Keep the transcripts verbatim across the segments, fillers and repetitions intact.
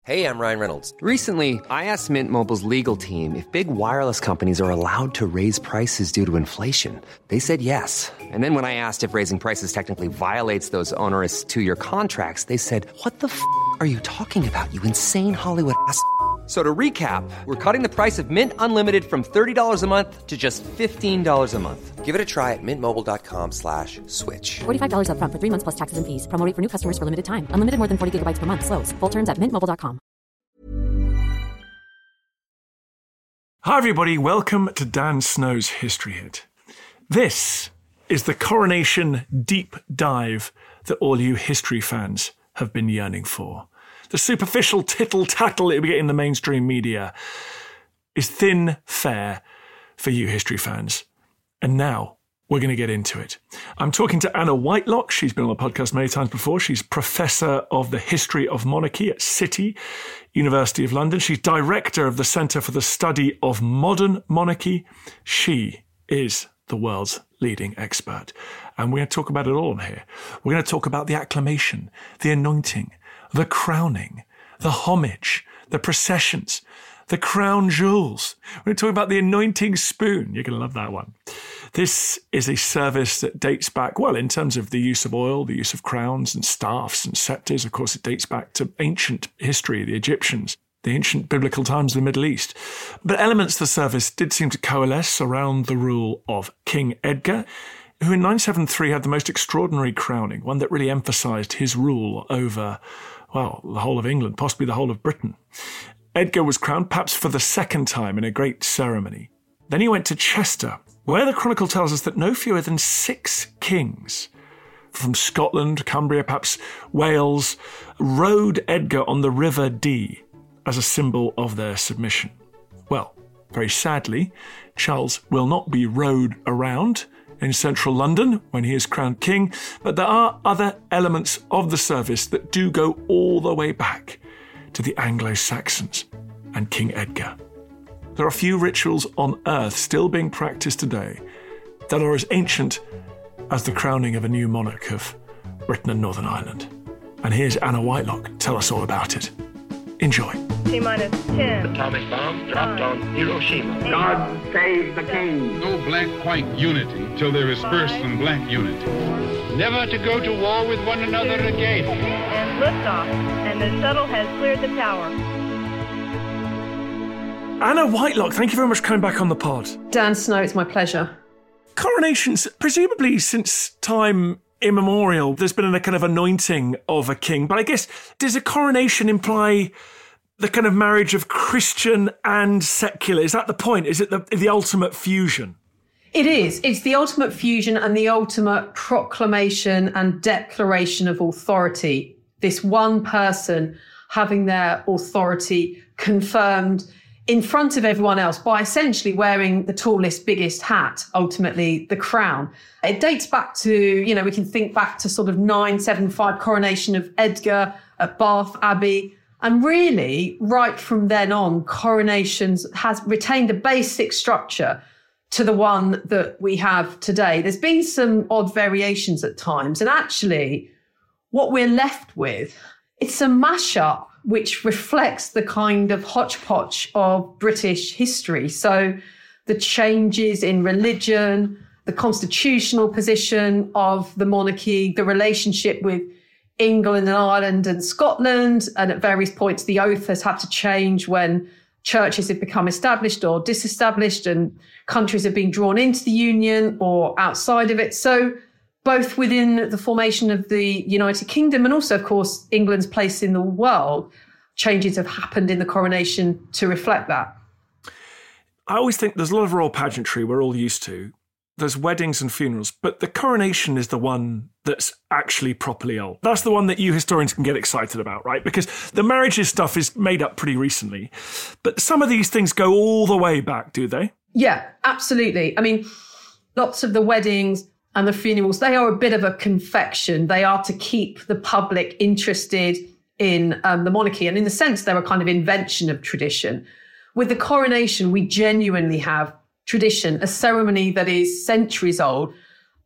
Hey, I'm Ryan Reynolds. Recently, I asked Mint Mobile's legal team if big wireless companies are allowed to raise prices due to inflation. They said yes. And then when I asked if raising prices technically violates those onerous two-year contracts, they said, what the f*** are you talking about, you insane Hollywood ass f- So to recap, we're cutting the price of Mint Unlimited from thirty dollars a month to just fifteen dollars a month. Give it a try at mintmobile.com slash switch. forty-five dollars up front for three months plus taxes and fees. Promo rate for new customers for limited time. Unlimited more than forty gigabytes per month. Slows full terms at mint mobile dot com. Hi everybody, welcome to Dan Snow's History Hit. This is the coronation deep dive that all you history fans have been yearning for. The superficial tittle-tattle that we get in the mainstream media is thin fare for you history fans. And now we're going to get into it. I'm talking to Anna Whitelock. She's been on the podcast many times before. She's Professor of the History of Monarchy at City, University of London. She's Director of the Centre for the Study of Modern Monarchy. She is the world's leading expert. And we're going to talk about it all on here. We're going to talk about the acclamation, the anointing, the crowning, the homage, the processions, the crown jewels. We're going to talk about the anointing spoon. You're going to love that one. This is a service that dates back, well, in terms of the use of oil, the use of crowns and staffs and scepters. Of course, it dates back to ancient history, the Egyptians, the ancient biblical times of the Middle East. But elements of the service did seem to coalesce around the rule of King Edgar, who in nine seventy-three had the most extraordinary crowning, one that really emphasised his rule over, well, the whole of England, possibly the whole of Britain. Edgar was crowned perhaps for the second time in a great ceremony. Then he went to Chester, where the chronicle tells us that no fewer than six kings from Scotland, Cumbria, perhaps Wales, rode Edgar on the River Dee as a symbol of their submission. Well, very sadly, Charles will not be rowed around in central London when he is crowned king, but there are other elements of the service that do go all the way back to the Anglo-Saxons and King Edgar. There are few rituals on earth still being practiced today that are as ancient as the crowning of a new monarch of Britain and Northern Ireland. And here's Anna Whitelock to tell us all about it. Enjoy. T-minus ten. Atomic bomb dropped on Hiroshima. God save the king. No black-white unity till there is first some black unity. Never to go to war with one another again. And liftoff, and the shuttle has cleared the tower. Anna Whitelock, thank you very much for coming back on the pod. Dan Snow, it's my pleasure. Coronations, presumably since time immemorial, there's been a kind of anointing of a king. But I guess, does a coronation imply the kind of marriage of Christian and secular? Is that the point? Is it the, the ultimate fusion? It is. It's the ultimate fusion and the ultimate proclamation and declaration of authority. This one person having their authority confirmed in front of everyone else by essentially wearing the tallest, biggest hat, ultimately the crown. It dates back to, you know, we can think back to sort of nine seventy-five coronation of Edgar at Bath Abbey. And really, right from then on, coronations has retained a basic structure to the one that we have today. There's been some odd variations at times. And actually, what we're left with, it's a mashup which reflects the kind of hodgepodge of British history. So the changes in religion, the constitutional position of the monarchy, the relationship with England and Ireland and Scotland, and at various points the oath has had to change when churches have become established or disestablished and countries have been drawn into the union or outside of it. So both within the formation of the United Kingdom and also, of course, England's place in the world, changes have happened in the coronation to reflect that. I always think there's a lot of royal pageantry we're all used to. There's weddings and funerals, but the coronation is the one that's actually properly old. That's the one that you historians can get excited about, right? Because the marriages stuff is made up pretty recently. But some of these things go all the way back, do they? Yeah, absolutely. I mean, lots of the weddings and the funerals, they are a bit of a confection. They are to keep the public interested in um, the monarchy. And in the sense, they're a kind of invention of tradition. With the coronation, we genuinely have tradition, a ceremony that is centuries old.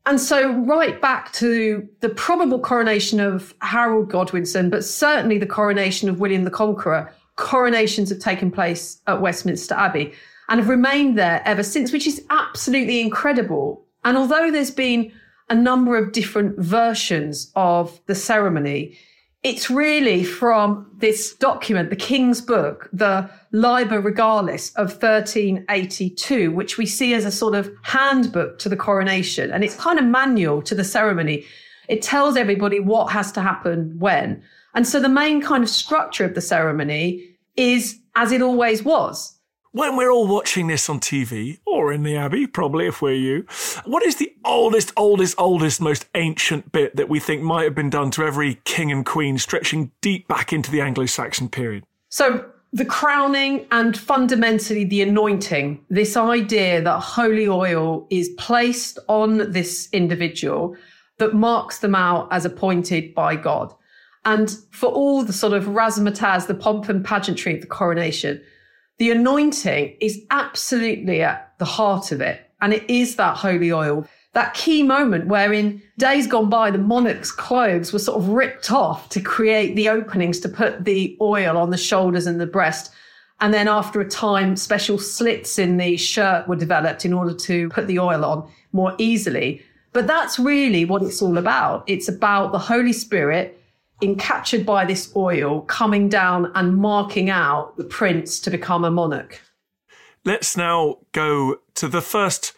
And so right back to the probable coronation of Harold Godwinson, but certainly the coronation of William the Conqueror, coronations have taken place at Westminster Abbey and have remained there ever since, which is absolutely incredible. And although there's been a number of different versions of the ceremony, it's really from this document, the King's Book, the Liber Regalis of thirteen eighty-two, which we see as a sort of handbook to the coronation. And it's kind of manual to the ceremony. It tells everybody what has to happen when. And so the main kind of structure of the ceremony is as it always was. When we're all watching this on T V, or in the Abbey, probably if we're you, what is the oldest, oldest, oldest, most ancient bit that we think might have been done to every king and queen, stretching deep back into the Anglo-Saxon period? So the crowning and fundamentally the anointing, this idea that holy oil is placed on this individual that marks them out as appointed by God. And for all the sort of razzmatazz, the pomp and pageantry of the coronation, the anointing is absolutely at the heart of it. And it is that holy oil, that key moment where in days gone by, the monarch's clothes were sort of ripped off to create the openings to put the oil on the shoulders and the breast. And then after a time, special slits in the shirt were developed in order to put the oil on more easily. But that's really what it's all about. It's about the Holy Spirit encaptured by this oil coming down and marking out the prince to become a monarch. Let's now go to the first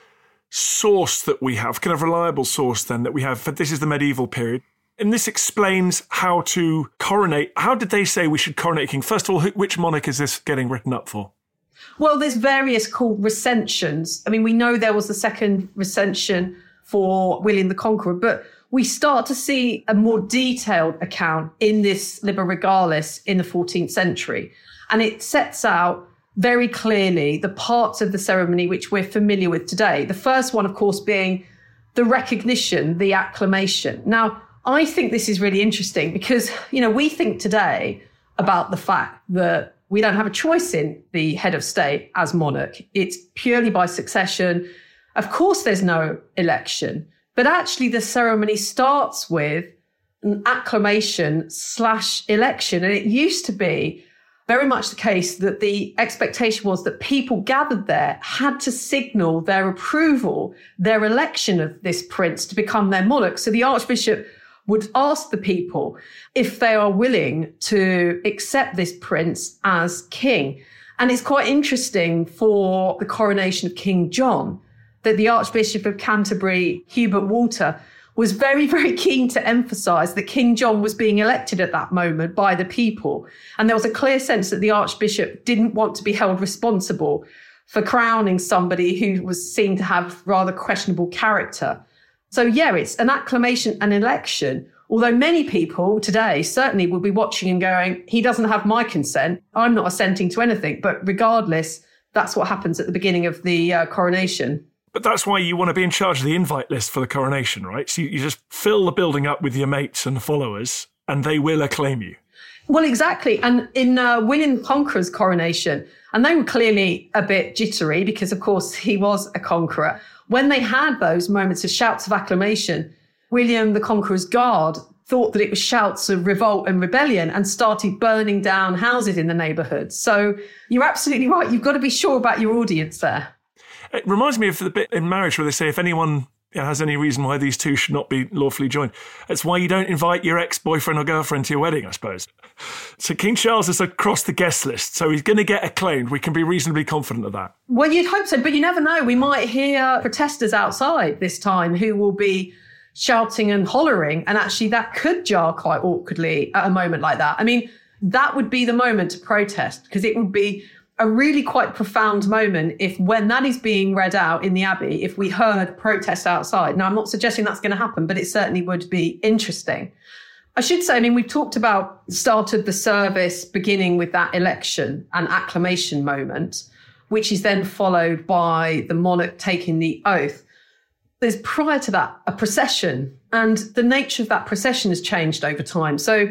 source that we have, kind of reliable source then that we have. For this is the medieval period. And this explains how to coronate. How did they say we should coronate a king? First of all, which monarch is this getting written up for? Well, there's various called recensions. I mean, we know there was the second recension for William the Conqueror, but we start to see a more detailed account in this Liber Regalis in the fourteenth century. And it sets out very clearly the parts of the ceremony which we're familiar with today. The first one, of course, being the recognition, the acclamation. Now, I think this is really interesting because, you know, we think today about the fact that we don't have a choice in the head of state as monarch. It's purely by succession. Of course, there's no election. But actually, the ceremony starts with an acclamation slash election. And it used to be very much the case that the expectation was that people gathered there had to signal their approval, their election of this prince to become their monarch. So the archbishop would ask the people if they are willing to accept this prince as king. And it's quite interesting for the coronation of King John that the Archbishop of Canterbury, Hubert Walter, was very, very keen to emphasise that King John was being elected at that moment by the people. And there was a clear sense that the Archbishop didn't want to be held responsible for crowning somebody who was seen to have rather questionable character. So, yeah, it's an acclamation, an election, although many people today certainly will be watching and going, he doesn't have my consent, I'm not assenting to anything. But regardless, that's what happens at the beginning of the uh, coronation. But that's why you want to be in charge of the invite list for the coronation, right? So you, you just fill the building up with your mates and followers, and they will acclaim you. Well, exactly. And in uh, William the Conqueror's coronation, and they were clearly a bit jittery because, of course, he was a conqueror. When they had those moments of shouts of acclamation, William the Conqueror's guard thought that it was shouts of revolt and rebellion and started burning down houses in the neighbourhood. So you're absolutely right. You've got to be sure about your audience there. It reminds me of the bit in marriage where they say if anyone has any reason why these two should not be lawfully joined, it's why you don't invite your ex-boyfriend or girlfriend to your wedding, I suppose. So King Charles is across the guest list, so he's going to get acclaimed. We can be reasonably confident of that. Well, you'd hope so, but you never know. We might hear protesters outside this time who will be shouting and hollering, and actually that could jar quite awkwardly at a moment like that. I mean, that would be the moment to protest, because it would be a really quite profound moment if, when that is being read out in the Abbey, if we heard protests outside. Now, I'm not suggesting that's going to happen, but it certainly would be interesting. I should say, I mean, we've talked about the start of the service beginning with that election and acclamation moment, which is then followed by the monarch taking the oath. There's prior to that a procession, and the nature of that procession has changed over time. So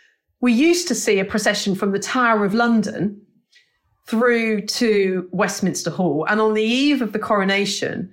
we used to see a procession from the Tower of London through to Westminster Hall. And on the eve of the coronation,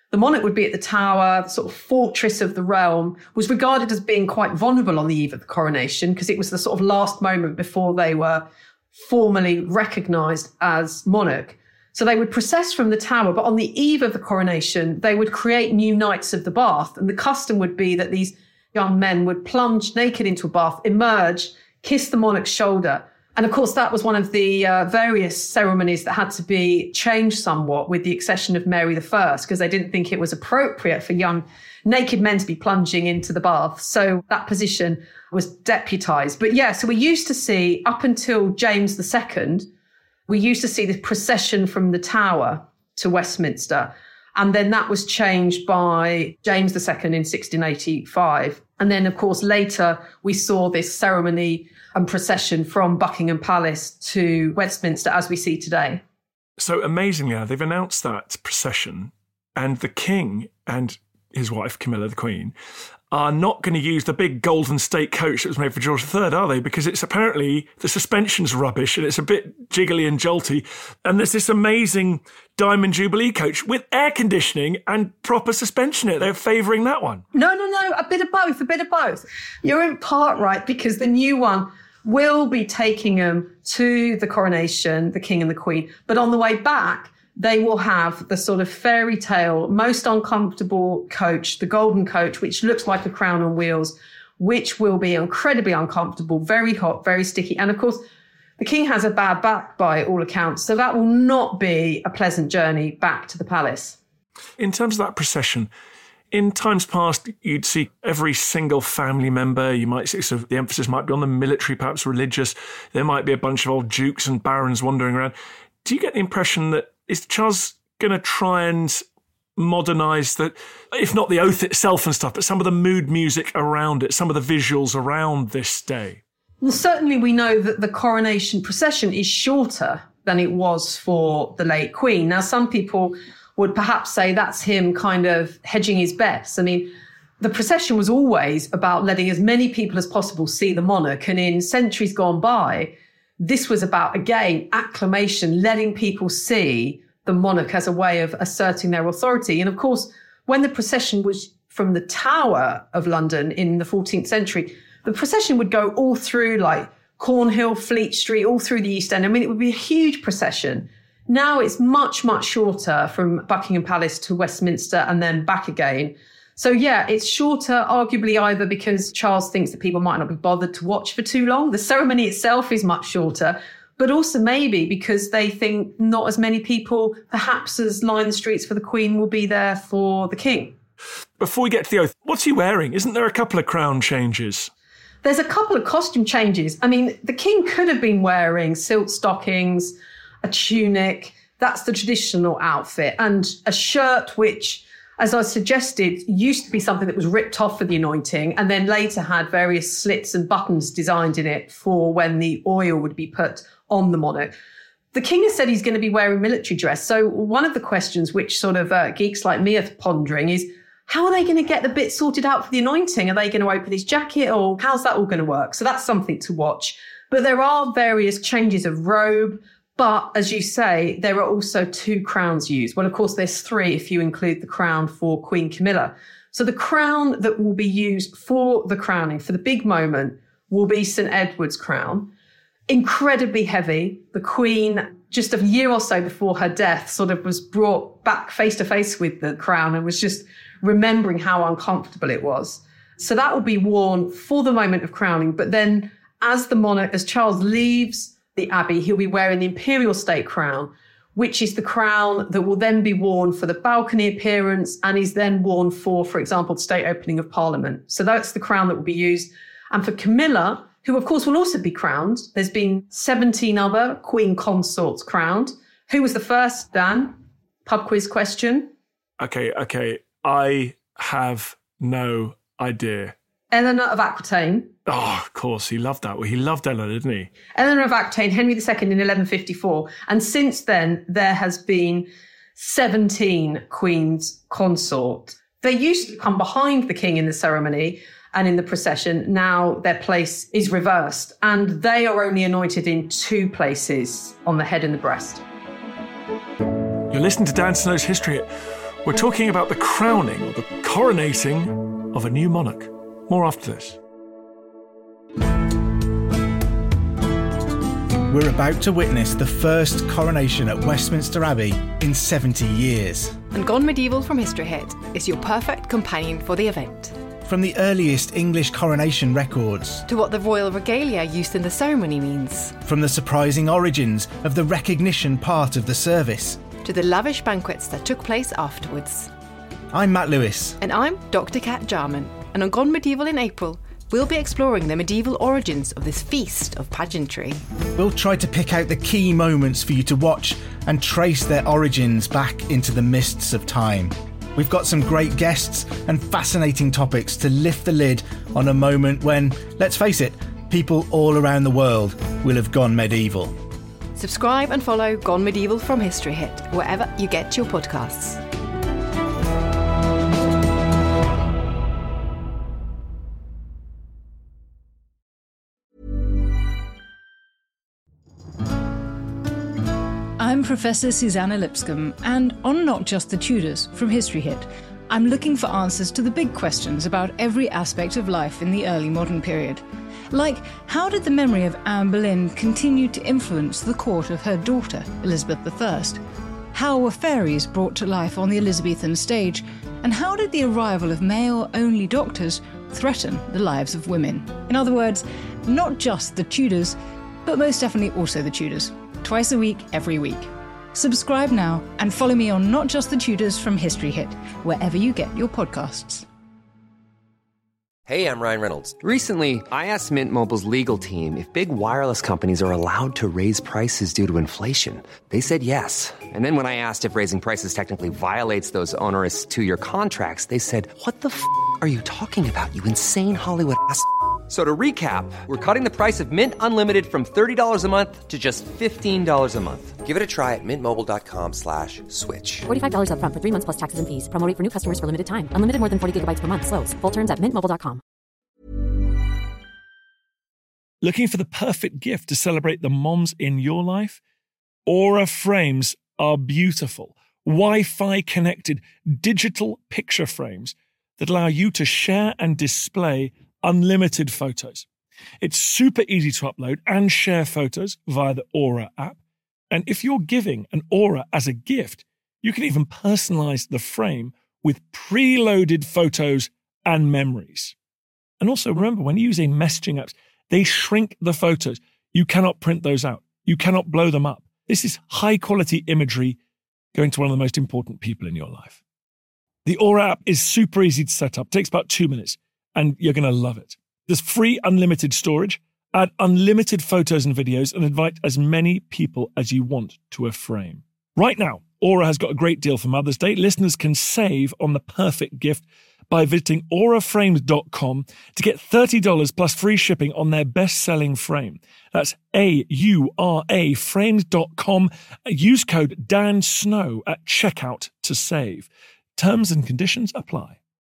The monarch would be at the Tower, the sort of fortress of the realm, was regarded as being quite vulnerable on the eve of the coronation because it was the sort of last moment before they were formally recognised as monarch. So they would process from the Tower, but on the eve of the coronation, they would create new Knights of the Bath. And the custom would be that these young men would plunge naked into a bath, emerge, kiss the monarch's shoulder. And of course, that was one of the uh, various ceremonies that had to be changed somewhat with the accession of Mary the First, because they didn't think it was appropriate for young naked men to be plunging into the bath. So that position was deputised. But yeah, so we used to see, up until James the Second, we used to see the procession from the Tower to Westminster. And then that was changed by James the Second in sixteen eighty-five. And then, of course, later we saw this ceremony and procession from Buckingham Palace to Westminster as we see today. So amazingly, they've announced that procession, and the King and his wife, Camilla, the Queen, are not going to use the big golden state coach that was made for George the Third, are they? Because it's apparently, the suspension's rubbish and it's a bit jiggly and jolty. And there's this amazing Diamond Jubilee coach with air conditioning and proper suspension in it. They're favouring that one. No, no, no, a bit of both, a bit of both. You're in part right, because the new one will be taking them to the coronation, the King and the Queen. But on the way back, they will have the sort of fairy tale, most uncomfortable coach, the golden coach, which looks like a crown on wheels, which will be incredibly uncomfortable, very hot, very sticky. And of course, the King has a bad back by all accounts. So that will not be a pleasant journey back to the palace. In terms of that procession, in times past, you'd see every single family member. You might see, so the emphasis might be on the military, perhaps religious. There might be a bunch of old dukes and barons wandering around. Do you get the impression that is Charles going to try and modernise that, if not the oath itself and stuff, but some of the mood music around it, some of the visuals around this day? Well, certainly we know that the coronation procession is shorter than it was for the late Queen. Now, some people would perhaps say that's him kind of hedging his bets. I mean, the procession was always about letting as many people as possible see the monarch. And in centuries gone by, this was about, again, acclamation, letting people see the monarch as a way of asserting their authority. And of course, when the procession was from the Tower of London in the fourteenth century, the procession would go all through like Cornhill, Fleet Street, all through the East End. I mean, it would be a huge procession. Now it's much, much shorter from Buckingham Palace to Westminster and then back again. So yeah, it's shorter, arguably either because Charles thinks that people might not be bothered to watch for too long. The ceremony itself is much shorter, but also maybe because they think not as many people, perhaps as line the streets for the Queen, will be there for the King. Before we get to the oath, what's he wearing? Isn't there a couple of crown changes? There's a couple of costume changes. I mean, the King could have been wearing silk stockings, a tunic. That's the traditional outfit, and a shirt which, as I suggested, used to be something that was ripped off for the anointing and then later had various slits and buttons designed in it for when the oil would be put on the monarch. The King has said he's going to be wearing military dress. So one of the questions which sort of uh, geeks like me are pondering is, how are they going to get the bit sorted out for the anointing? Are they going to open his jacket, or how's that all going to work? So that's something to watch. But there are various changes of robe. But as you say, there are also two crowns used. Well, of course, there's three if you include the crown for Queen Camilla. So the crown that will be used for the crowning, for the big moment, will be Saint Edward's crown. Incredibly heavy. The Queen, just a year or so before her death, sort of was brought back face to face with the crown and was just remembering how uncomfortable it was. So that will be worn for the moment of crowning. But then as the monarch, as Charles leaves the Abbey, he'll be wearing the imperial state crown, which is the crown that will then be worn for the balcony appearance and is then worn for, for example, the state opening of Parliament. So that's the crown that will be used. And for Camilla, who of course will also be crowned, there's been seventeen other Queen consorts crowned. Who was the first, Dan? Pub quiz question. Okay, okay. I have no idea. Eleanor of Aquitaine. Oh, of course. He loved that. Well, he loved Eleanor, didn't he? Eleanor of Aquitaine, Henry the Second in eleven fifty-four. And since then, there has been seventeen Queens consort. They used to come behind the King in the ceremony and in the procession. Now their place is reversed, and they are only anointed in two places, on the head and the breast. You're listening to Dan Snow's History Hit. We're talking about the crowning or the coronating of a new monarch. More after this. We're about to witness the first coronation at Westminster Abbey in seventy years. And Gone Medieval from History Hit is your perfect companion for the event. From the earliest English coronation records to what the royal regalia used in the ceremony means, from the surprising origins of the recognition part of the service to the lavish banquets that took place afterwards. I'm Matt Lewis. And I'm Doctor Kat Jarman. And on Gone Medieval in April, we'll be exploring the medieval origins of this feast of pageantry. We'll try to pick out the key moments for you to watch and trace their origins back into the mists of time. We've got some great guests and fascinating topics to lift the lid on a moment when, let's face it, people all around the world will have gone medieval. Subscribe and follow Gone Medieval from History Hit wherever you get your podcasts. I'm Professor Susanna Lipscomb, and on Not Just the Tudors from History Hit, I'm looking for answers to the big questions about every aspect of life in the early modern period. Like, how did the memory of Anne Boleyn continue to influence the court of her daughter, Elizabeth the First? How were fairies brought to life on the Elizabethan stage? And how did the arrival of male-only doctors threaten the lives of women? In other words, not just the Tudors, but most definitely also the Tudors. Twice a week, every week. Subscribe now and follow me on Not Just the Tudors from History Hit, wherever you get your podcasts. Hey, I'm Ryan Reynolds. Recently, I asked Mint Mobile's legal team if big wireless companies are allowed to raise prices due to inflation. They said yes. And then when I asked if raising prices technically violates those onerous two-year contracts, they said, "What the f*** are you talking about, you insane Hollywood ass f- So to recap, we're cutting the price of Mint Unlimited from thirty dollars a month to just fifteen dollars a month. Give it a try at mintmobile.com slash switch. forty-five dollars up front for three months plus taxes and fees. Promo rate for new customers for limited time. Unlimited more than forty gigabytes per month. Slows full terms at mint mobile dot com. Looking for the perfect gift to celebrate the moms in your life? Aura frames are beautiful, Wi-Fi connected digital picture frames that allow you to share and display unlimited photos. It's super easy to upload and share photos via the Aura app. And if you're giving an Aura as a gift, you can even personalize the frame with preloaded photos and memories. And also remember, when using messaging apps, they shrink the photos. You cannot print those out. You cannot blow them up. This is high quality imagery going to one of the most important people in your life. The Aura app is super easy to set up. It takes about two minutes. And you're going to love it. There's free unlimited storage, add unlimited photos and videos, and invite as many people as you want to a frame. Right now, Aura has got a great deal for Mother's Day. Listeners can save on the perfect gift by visiting aura frames dot com to get thirty dollars plus free shipping on their best-selling frame. That's A U R A frames dot com. Use code Dan Snow at checkout to save. Terms and conditions apply.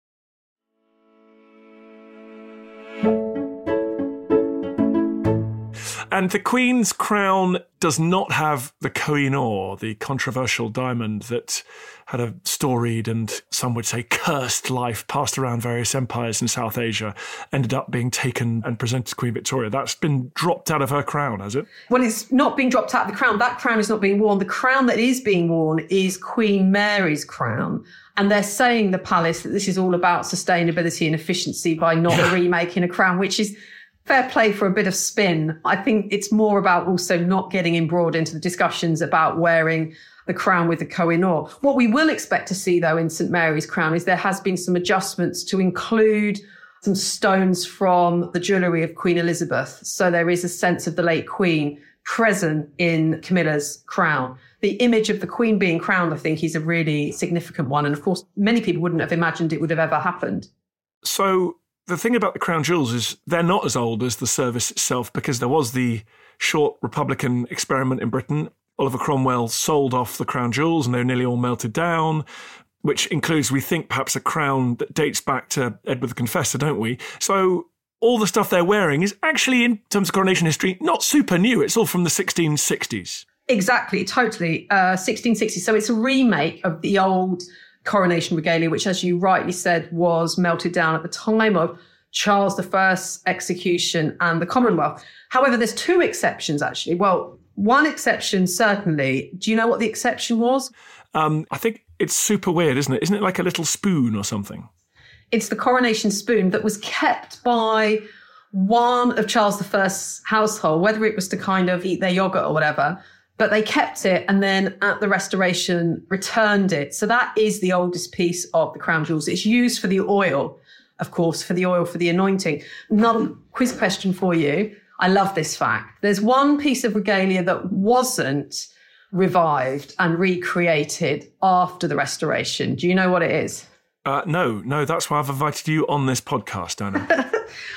And the Queen's crown does not have the Koh-i-Noor, the controversial diamond that had a storied and some would say cursed life, passed around various empires in South Asia, ended up being taken and presented to Queen Victoria. That's been dropped out of her crown, has it? Well, it's not being dropped out of the crown. That crown is not being worn. The crown that is being worn is Queen Mary's crown. And they're saying, the palace, that this is all about sustainability and efficiency by not yeah. remaking a crown, which is fair play for a bit of spin. I think it's more about also not getting embroiled into the discussions about wearing the crown with the Koh-i-Noor. What we will expect to see, though, in St Mary's crown is there has been some adjustments to include some stones from the jewellery of Queen Elizabeth. So there is a sense of the late Queen present in Camilla's crown. The image of the Queen being crowned, I think, is a really significant one. And of course, many people wouldn't have imagined it would have ever happened. So the thing about the crown jewels is they're not as old as the service itself, because there was the short Republican experiment in Britain. Oliver Cromwell sold off the crown jewels and they were nearly all melted down, which includes, we think, perhaps a crown that dates back to Edward the Confessor, don't we? So all the stuff they're wearing is actually, in terms of coronation history, not super new. It's all from the sixteen sixties. Exactly, totally. Uh, sixteen sixty. So it's a remake of the old coronation regalia, which, as you rightly said, was melted down at the time of Charles the First's execution and the Commonwealth. However, there's two exceptions, actually. Well, one exception, certainly. Do you know what the exception was? Um, I think it's super weird, isn't it? Isn't it like a little spoon or something? It's the coronation spoon that was kept by one of Charles the First's household, whether it was to kind of eat their yogurt or whatever, but they kept it and then at the Restoration returned it. So that is the oldest piece of the crown jewels. It's used for the oil, of course, for the oil for the anointing. Another quiz question for you. I love this fact. There's one piece of regalia that wasn't revived and recreated after the Restoration. Do you know what it is? Uh, no, no, that's why I've invited you on this podcast, Anna.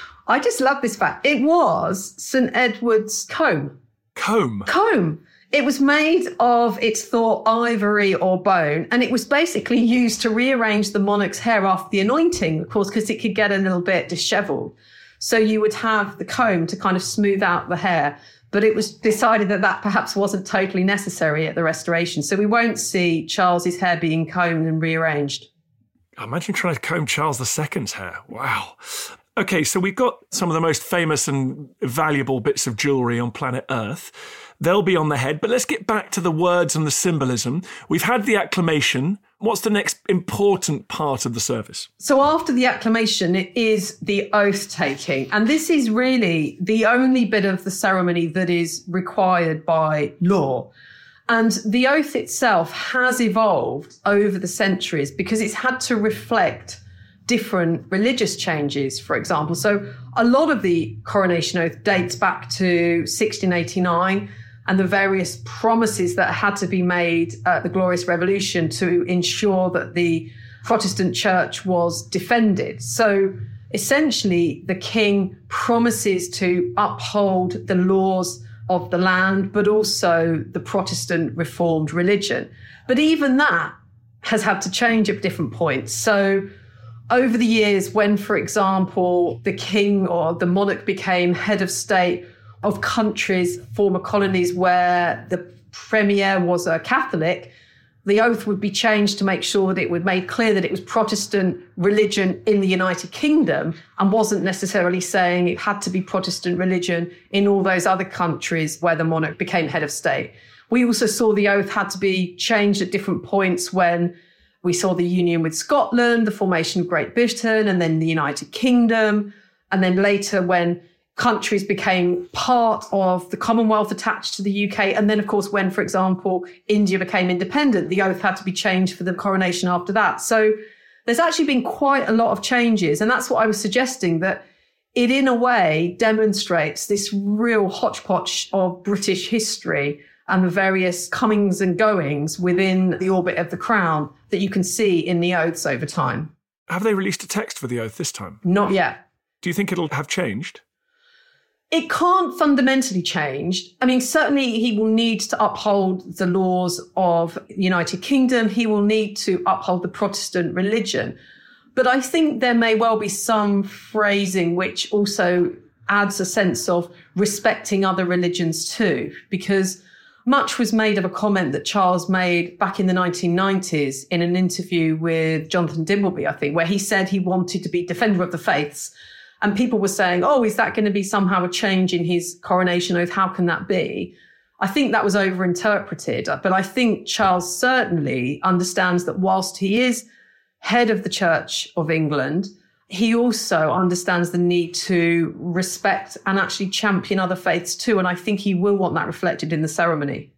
I just love this fact. It was Saint Edward's comb. Comb? Comb. It was made of, it's thought, ivory or bone, and it was basically used to rearrange the monarch's hair after the anointing, of course, because it could get a little bit disheveled. So you would have the comb to kind of smooth out the hair. But it was decided that that perhaps wasn't totally necessary at the Restoration. So we won't see Charles's hair being combed and rearranged. Imagine trying to comb Charles the Second's hair. Wow. Okay, so we've got some of the most famous and valuable bits of jewellery on planet Earth. They'll be on the head, but let's get back to the words and the symbolism. We've had the acclamation. What's the next important part of the service? So after the acclamation, it is the oath taking. And this is really the only bit of the ceremony that is required by law. And the oath itself has evolved over the centuries because it's had to reflect different religious changes, for example. So a lot of the coronation oath dates back to sixteen eighty-nine and the various promises that had to be made at the Glorious Revolution to ensure that the Protestant church was defended. So essentially, the king promises to uphold the laws of the land, but also the Protestant Reformed religion. But even that has had to change at different points. So over the years, when, for example, the king or the monarch became head of state of countries, former colonies where the premier was a Catholic, the oath would be changed to make sure that it would make clear that it was Protestant religion in the United Kingdom and wasn't necessarily saying it had to be Protestant religion in all those other countries where the monarch became head of state. We also saw the oath had to be changed at different points when we saw the union with Scotland, the formation of Great Britain, and then the United Kingdom. And then later when countries became part of the Commonwealth attached to the U K. And then, of course, when, for example, India became independent, the oath had to be changed for the coronation after that. So there's actually been quite a lot of changes. And that's what I was suggesting, that it, in a way, demonstrates this real hodgepodge of British history and the various comings and goings within the orbit of the crown that you can see in the oaths over time. Have they released a text for the oath this time? Not yet. Do you think it'll have changed? It can't fundamentally change. I mean, certainly he will need to uphold the laws of the United Kingdom. He will need to uphold the Protestant religion. But I think there may well be some phrasing which also adds a sense of respecting other religions too, because much was made of a comment that Charles made back in the nineteen nineties in an interview with Jonathan Dimbleby, I think, where he said he wanted to be defender of the faiths. And people were saying, oh, is that going to be somehow a change in his coronation oath? How can that be? I think that was overinterpreted. But I think Charles certainly understands that whilst he is head of the Church of England, he also understands the need to respect and actually champion other faiths too. And I think he will want that reflected in the ceremony.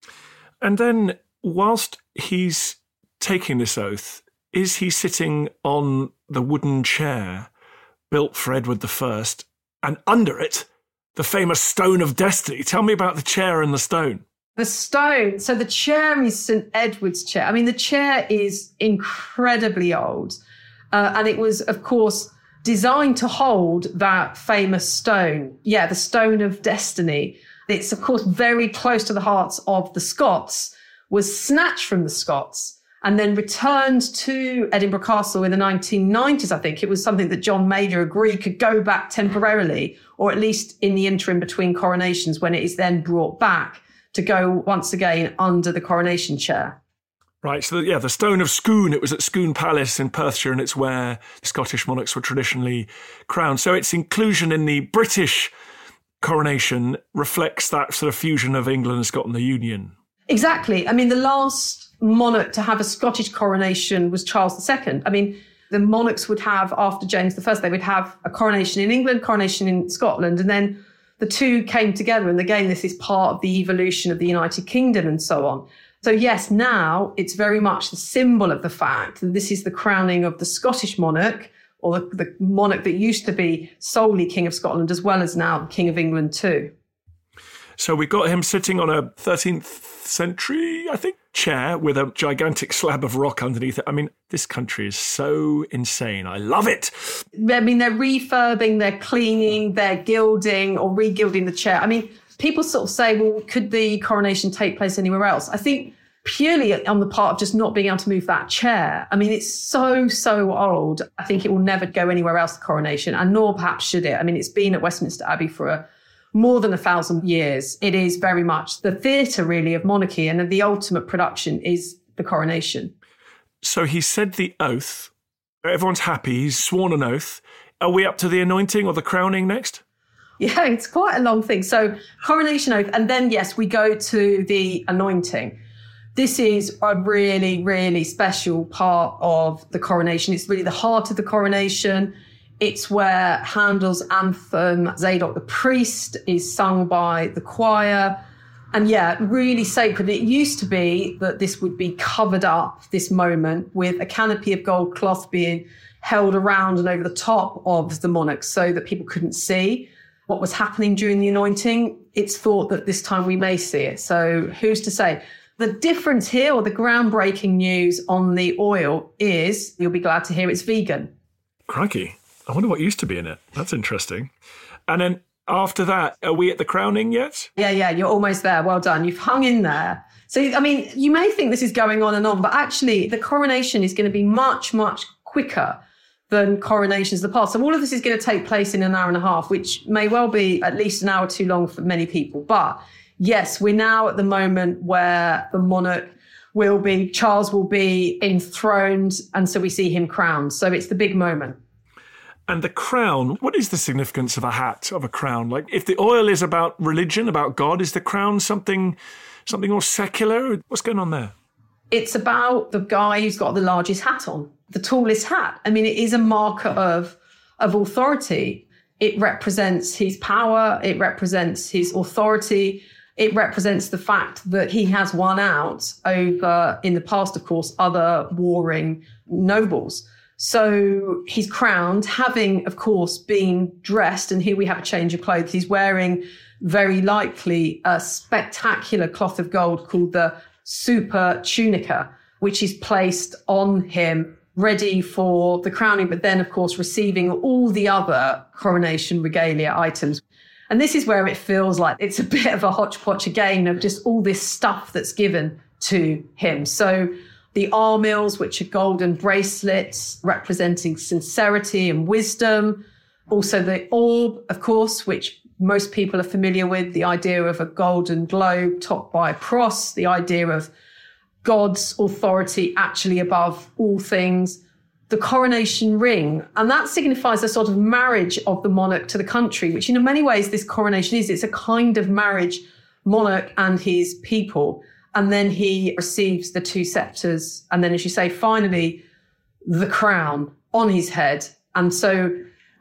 And then whilst he's taking this oath, is he sitting on the wooden chair built for Edward the First, and under it, the famous Stone of Destiny? Tell me about the chair and the stone. The stone. So the chair is Saint Edward's chair. I mean, the chair is incredibly old. Uh, and it was, of course, designed to hold that famous stone. Yeah, the Stone of Destiny. It's, of course, very close to the hearts of the Scots, was snatched from the Scots and then returned to Edinburgh Castle in the nineteen nineties, I think. It was something that John Major agreed could go back temporarily, or at least in the interim between coronations, when it is then brought back to go once again under the coronation chair. Right, so the, yeah, the Stone of Scone, it was at Scone Palace in Perthshire, and it's where Scottish monarchs were traditionally crowned. So its inclusion in the British coronation reflects that sort of fusion of England and Scotland, the union. Exactly. I mean, the last monarch to have a Scottish coronation was Charles the Second. I mean, the monarchs would have, after James the First, they would have a coronation in England, coronation in Scotland, and then the two came together. And again, this is part of the evolution of the United Kingdom and so on. So yes, now it's very much the symbol of the fact that this is the crowning of the Scottish monarch, or the, the monarch that used to be solely King of Scotland, as well as now King of England too. So we got him sitting on a thirteenth century, I think, chair with a gigantic slab of rock underneath it. I mean, this country is so insane. I love it. I mean, they're refurbing, they're cleaning, they're gilding or re-gilding the chair. I mean, people sort of say, well, could the coronation take place anywhere else? I think purely on the part of just not being able to move that chair. I mean, it's so, so old. I think it will never go anywhere else, the coronation, and nor perhaps should it. I mean, it's been at Westminster Abbey for a more than a thousand years. It is very much the theatre, really, of monarchy, and the ultimate production is the coronation. So he said the oath. Everyone's happy. He's sworn an oath. Are we up to the anointing or the crowning next? Yeah, it's quite a long thing. So coronation oath, and then, yes, we go to the anointing. This is a really, really special part of the coronation. It's really the heart of the coronation. It's where Handel's anthem, Zadok the Priest, is sung by the choir. And yeah, really sacred. It used to be that this would be covered up, this moment, with a canopy of gold cloth being held around and over the top of the monarch so that people couldn't see what was happening during the anointing. It's thought that this time we may see it. So who's to say? The difference here, or the groundbreaking news on the oil, is, you'll be glad to hear, it's vegan. Crikey. I wonder what used to be in it. That's interesting. And then after that, are we at the crowning yet? Yeah, yeah, you're almost there. Well done. You've hung in there. So, I mean, you may think this is going on and on, but actually the coronation is going to be much, much quicker than coronations of the past. So all of this is going to take place in an hour and a half, which may well be at least an hour too long for many people. But yes, we're now at the moment where the monarch will be, Charles will be enthroned, and so we see him crowned. So it's the big moment. And the crown, what is the significance of a hat, of a crown? Like, if the oil is about religion, about God, is the crown something something more secular? What's going on there? It's about the guy who's got the largest hat on, the tallest hat. I mean, it is a marker of, of authority. It represents his power. It represents his authority. It represents the fact that he has won out over, in the past, of course, other warring nobles. So he's crowned, having, of course, been dressed, and here we have a change of clothes. He's wearing, very likely, a spectacular cloth of gold called the super tunica, which is placed on him, ready for the crowning, but then, of course, receiving all the other coronation regalia items. And this is where it feels like it's a bit of a hodgepodge again of just all this stuff that's given to him. So the armills, which are golden bracelets representing sincerity and wisdom. Also the orb, of course, which most people are familiar with, the idea of a golden globe topped by a cross, the idea of God's authority actually above all things. The coronation ring, and that signifies a sort of marriage of the monarch to the country, which in many ways this coronation is. It's a kind of marriage, monarch and his people. And then he receives the two scepters. And then, as you say, finally, the crown on his head. And so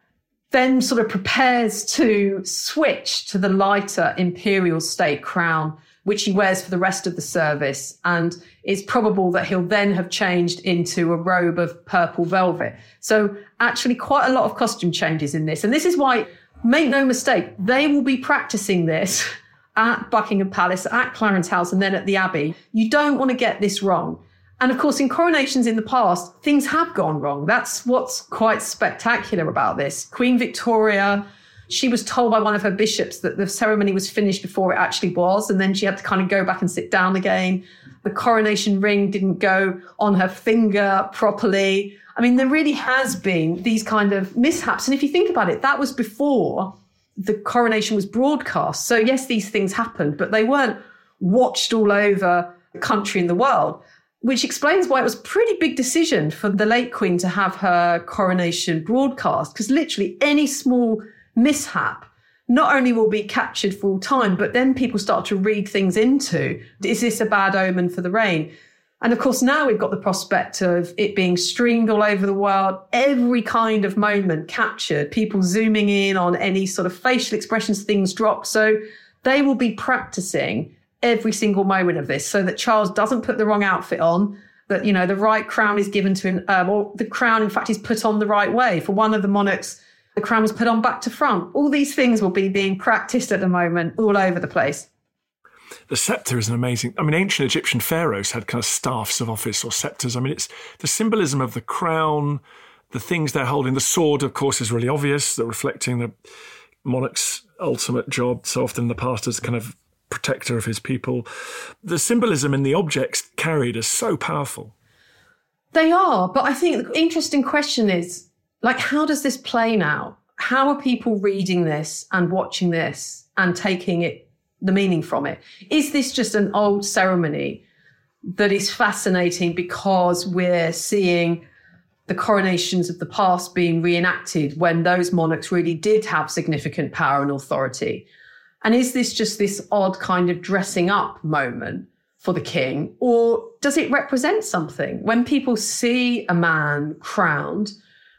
then sort of prepares to switch to the lighter imperial state crown, which he wears for the rest of the service. And it's probable that he'll then have changed into a robe of purple velvet. So actually quite a lot of costume changes in this. And this is why, make no mistake, they will be practicing this at Buckingham Palace, at Clarence House, and then at the Abbey. You don't want to get this wrong. And of course, in coronations in the past, things have gone wrong. That's what's quite spectacular about this. Queen Victoria, she was told by one of her bishops that the ceremony was finished before it actually was, and then she had to kind of go back and sit down again. The coronation ring didn't go on her finger properly. I mean, there really has been these kind of mishaps. And if you think about it, that was before the coronation was broadcast. So yes, these things happened, but they weren't watched all over the country and the world. which explains why it was a pretty big decision for the late Queen to have her coronation broadcast, because literally any small mishap not only will be captured for all time, but then people start to read things into, is this a bad omen for the reign? And of course, now we've got the prospect of it being streamed all over the world, every kind of moment captured, people zooming in on any sort of facial expressions, things drop. So they will be practicing every single moment of this so that Charles doesn't put the wrong outfit on, that, you know, the right crown is given to him, um, or the crown, in fact, is put on the right way. For one of the monarchs, the crown was put on back to front. All these things will be being practiced at the moment all over the place. The sceptre is an amazing... I mean, ancient Egyptian pharaohs had kind of staffs of office or sceptres. I mean, it's the symbolism of the crown, the things they're holding. The sword, of course, is really obvious, that reflecting the monarch's ultimate job, so often in the past as kind of protector of his people. The symbolism in the objects carried is so powerful. They are, but I think the interesting question is, like, how does this play now? How are people reading this and watching this and taking it, the meaning from it? Is this just an old ceremony that is fascinating because we're seeing the coronations of the past being reenacted when those monarchs really did have significant power and authority? And is this just this odd kind of dressing up moment for the king? Or does it represent something? When people see a man crowned,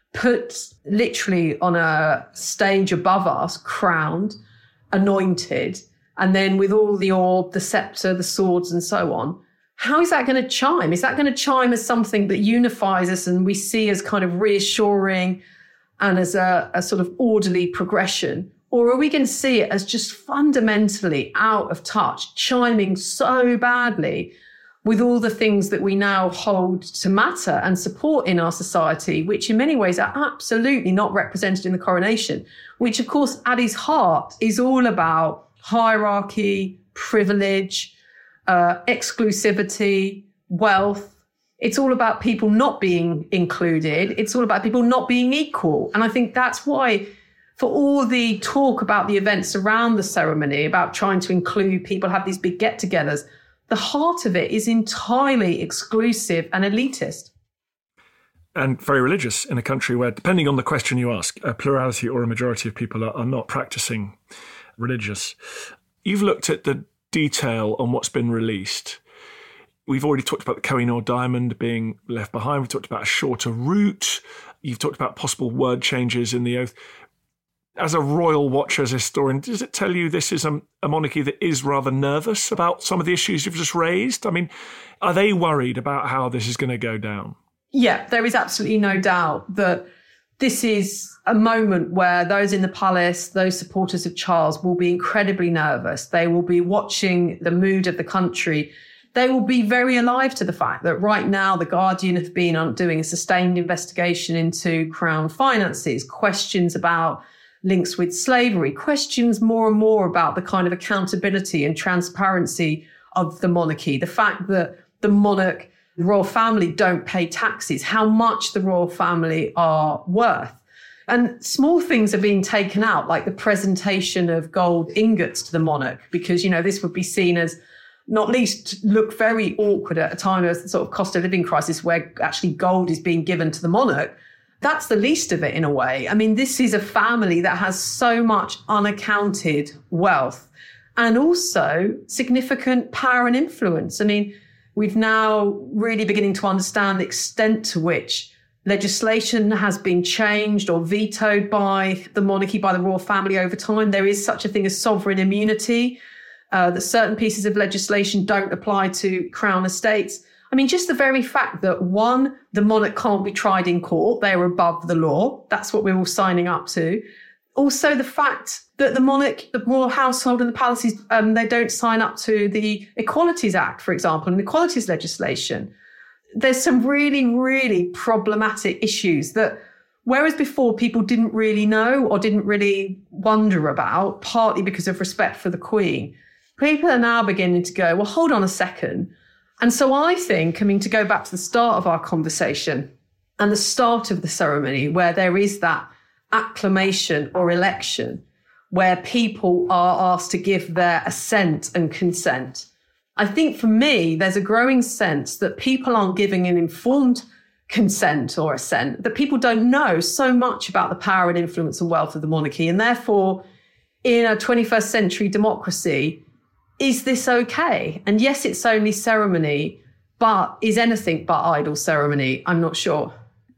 put literally on a stage above us, crowned, anointed, and then with all the orb, the sceptre, the swords and so on, how is that going to chime? Is that going to chime as something that unifies us and we see as kind of reassuring and as a, a sort of orderly progression? Or are we going to see it as just fundamentally out of touch, chiming so badly with all the things that we now hold to matter and support in our society, which in many ways are absolutely not represented in the coronation, which, of course, at its heart is all about hierarchy, privilege, uh, exclusivity, wealth. It's all about people not being included. It's all about people not being equal. And I think that's why, for all the talk about the events around the ceremony, about trying to include people, have these big get-togethers, the heart of it is entirely exclusive and elitist. And very religious in a country where, depending on the question you ask, a plurality or a majority of people are, are not practicing religious. You've looked at the detail on what's been released. We've already talked about the Koh-i-Noor diamond being left behind. We've talked about a shorter route. You've talked about possible word changes in the oath. As a royal watcher, as a historian, does it tell you this is a, a monarchy that is rather nervous about some of the issues you've just raised? I mean, are they worried about how this is going to go down? Yeah, there is absolutely no doubt that this is a moment where those in the palace, those supporters of Charles, will be incredibly nervous. They will be watching the mood of the country. They will be very alive to the fact that right now the Guardian have been on doing a sustained investigation into Crown finances, questions about links with slavery, questions more and more about the kind of accountability and transparency of the monarchy, the fact that the monarch, the royal family don't pay taxes, how much the royal family are worth. And small things are being taken out, like the presentation of gold ingots to the monarch, because, you know, this would be seen as not least look very awkward at a time of sort of cost of living crisis where actually gold is being given to the monarch. That's the least of it in a way. I mean, this is a family that has so much unaccounted wealth and also significant power and influence. I mean, we've now really beginning to understand the extent to which legislation has been changed or vetoed by the monarchy, by the royal family over time. There is such a thing as sovereign immunity, uh, that certain pieces of legislation don't apply to crown estates. I mean, just the very fact that, one, the monarch can't be tried in court, they're above the law. That's what we're all signing up to. Also, the fact that the monarch, the royal household and the palaces, um, they don't sign up to the Equalities Act, for example, and equalities legislation. There's some really, really problematic issues that, whereas before people didn't really know or didn't really wonder about, partly because of respect for the Queen, people are now beginning to go, well, hold on a second. And so I think, I mean, to go back to the start of our conversation and the start of the ceremony, where there is that acclamation or election, where people are asked to give their assent and consent. I think for me, there's a growing sense that people aren't giving an informed consent or assent, that people don't know so much about the power and influence and wealth of the monarchy. And therefore, in a twenty-first century democracy, is this okay? And yes, it's only ceremony, but is anything but idle ceremony? I'm not sure.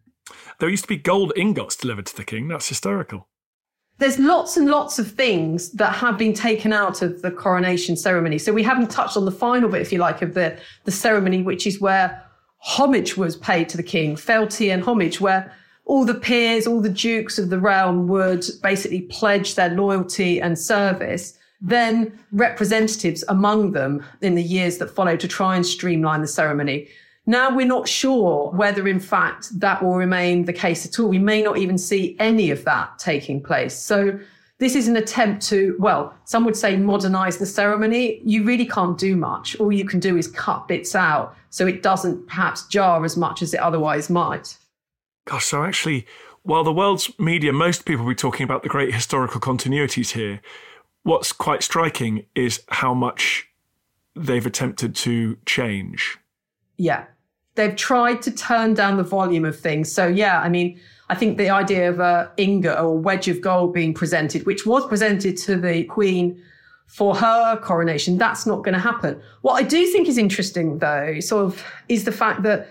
There used to be gold ingots delivered to the king. That's hysterical. There's lots and lots of things that have been taken out of the coronation ceremony. So we haven't touched on the final bit, if you like, of the, the ceremony, which is where homage was paid to the king, fealty and homage, where all the peers, all the dukes of the realm would basically pledge their loyalty and service. Then representatives among them in the years that followed to try and streamline the ceremony. Now we're not sure whether, in fact, that will remain the case at all. We may not even see any of that taking place. So this is an attempt to, well, some would say modernise the ceremony. You really can't do much. All you can do is cut bits out so it doesn't perhaps jar as much as it otherwise might. Gosh, so actually, while the world's media, most people will be talking about the great historical continuities here, what's quite striking is how much they've attempted to change. Yeah, they've tried to turn down the volume of things. So, yeah, I mean, I think the idea of a ingot or wedge of gold being presented, which was presented to the Queen for her coronation, that's not going to happen. What I do think is interesting, though, sort of, is the fact that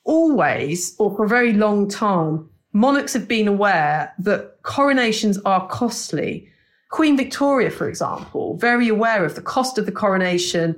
always, or for a very long time, monarchs have been aware that coronations are costly. Queen Victoria, for example, very aware of the cost of the coronation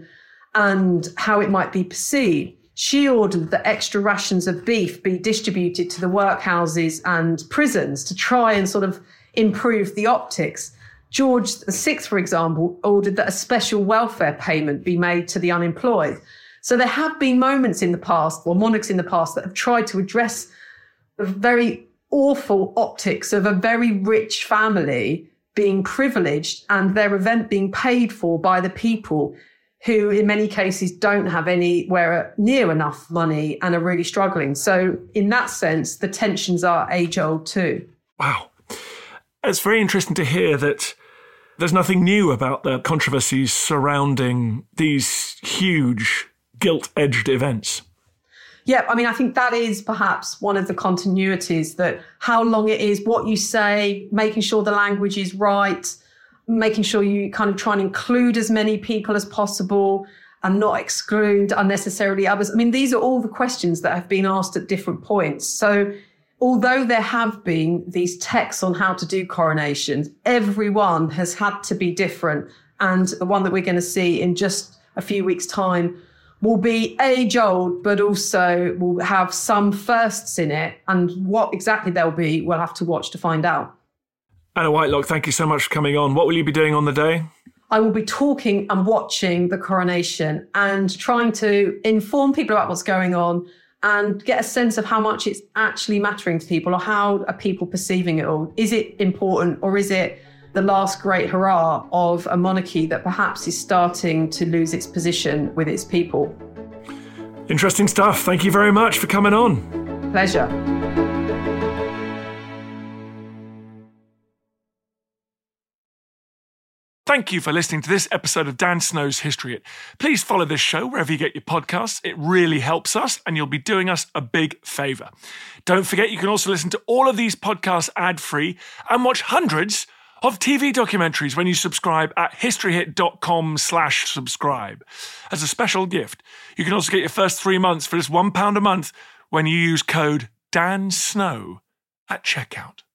and how it might be perceived. She ordered that extra rations of beef be distributed to the workhouses and prisons to try and sort of improve the optics. George the Sixth, for example, ordered that a special welfare payment be made to the unemployed. So there have been moments in the past, or monarchs in the past, that have tried to address the very awful optics of a very rich family being privileged and their event being paid for by the people who in many cases don't have anywhere near enough money and are really struggling. So in that sense, the tensions are age-old too. Wow. It's very interesting to hear that there's nothing new about the controversies surrounding these huge gilt-edged events. Yeah, I mean, I think that is perhaps one of the continuities, that how long it is, what you say, making sure the language is right, making sure you kind of try and include as many people as possible and not exclude unnecessarily others. I mean, these are all the questions that have been asked at different points. So although there have been these texts on how to do coronations, everyone has had to be different. And the one that we're going to see in just a few weeks' time will be age old, but also will have some firsts in it. And what exactly they'll be, we'll have to watch to find out. Anna Whitelock, thank you so much for coming on. What will you be doing on the day? I will be talking and watching the coronation and trying to inform people about what's going on and get a sense of how much it's actually mattering to people, or how are people perceiving it all. Is it important, or is it the last great hurrah of a monarchy that perhaps is starting to lose its position with its people? Interesting stuff. Thank you very much for coming on. Pleasure. Thank you for listening to this episode of Dan Snow's History Hit. Please follow this show wherever you get your podcasts. It really helps us, and you'll be doing us a big favour. Don't forget, you can also listen to all of these podcasts ad-free and watch hundreds of T V documentaries when you subscribe at historyhit.com slash subscribe. As a special gift, you can also get your first three months for just one pound a month when you use code DANSNOW at checkout.